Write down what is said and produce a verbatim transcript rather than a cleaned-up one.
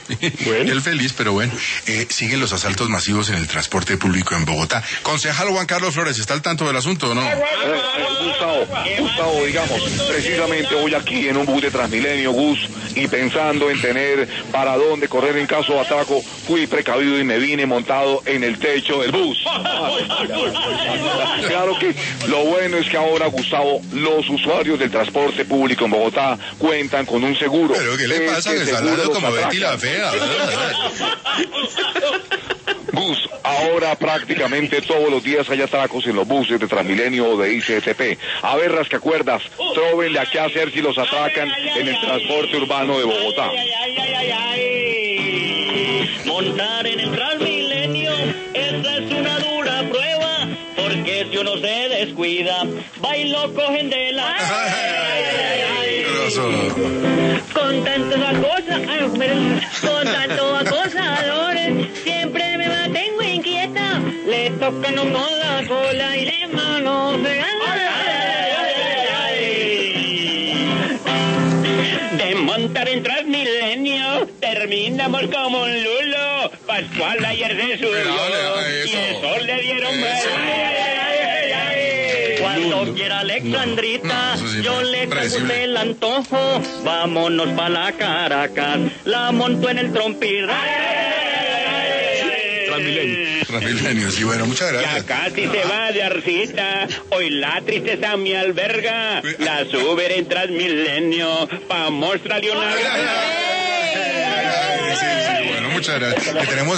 Bueno. Él feliz, pero bueno. Eh, siguen los asaltos masivos en el transporte público en Bogotá. Concejal Juan Carlos Flores, ¿está al tanto del asunto o no? Eh, Gustavo, Gustavo, digamos, precisamente hoy aquí en un bus de Transmilenio, Gus, y pensando en tener para dónde correr en caso de atraco, fui precavido y me vine montado en el techo del bus. Claro que lo bueno es que ahora, Gustavo, los usuarios del transporte público en Bogotá cuentan con un seguro. ¿Pero qué le pasa? Que está hablando como Betty la Fea. Gus, ahora prácticamente todos los días hay atracos en los buses de Transmilenio o de I C S P. A ver, rascacuerdas, tróvenle a qué hacer si los atracan en el transporte urbano de Bogotá. Montar en el Transmilenio, esa es una dura prueba, porque si uno se descuida, va y lo cogen de la... Con tantos acosadores, con tantos acosadores, siempre me mantengo inquieta, le tocan a uno la cola y le manosean. De montar en Transmilenio, terminamos como un lulo, Pascual ayer se subió, y eso le dieron... Cuando quiera Alexandrita, no, sí, yo le cago el antojo. Vámonos pa' la Caracas, la monto en el trompirra. Transmilenio. Transmilenio, sí, bueno, muchas gracias. Ya casi se va de arcita, hoy la tristeza me alberga. La sube en Transmilenio, pa' mostrarle una... Sí, sí, bueno, muchas gracias. Que tenemos